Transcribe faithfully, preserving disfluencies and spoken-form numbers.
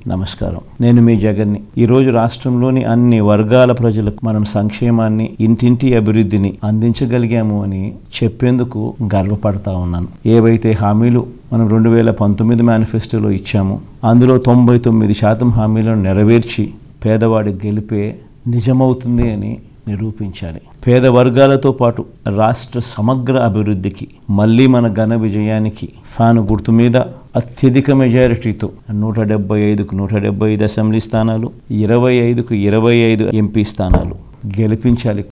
నమస్కారం. నేను మీ జగన్ని. ఈరోజు రాష్ట్రంలోని అన్ని వర్గాల ప్రజలకు మనం సంక్షేమాన్ని, ఇంటింటి అభివృద్ధిని అందించగలిగాము అని చెప్పేందుకు గర్వపడతా ఉన్నాను. ఏవైతే హామీలు మనం రెండు వేల పంతొమ్మిది మేనిఫెస్టోలో ఇచ్చామో అందులో తొంభై తొమ్మిది శాతం హామీలను నెరవేర్చి పేదవాడి గెలిపే నిజమవుతుంది అని నిరూపించాలి. పేద వర్గాలతో పాటు రాష్ట్ర సమగ్ర అభివృద్ధికి, మళ్ళీ మన ఘన విజయానికి ఫ్యాను గుర్తు మీద అత్యధిక మెజారిటీతో నూట డెబ్బై ఐదుకు నూట డెబ్బై ఐదు అసెంబ్లీ స్థానాలు, ఇరవై ఐదుకు ఇరవై ఐదు ఎంపీ స్థానాలు గెలిపించాలి.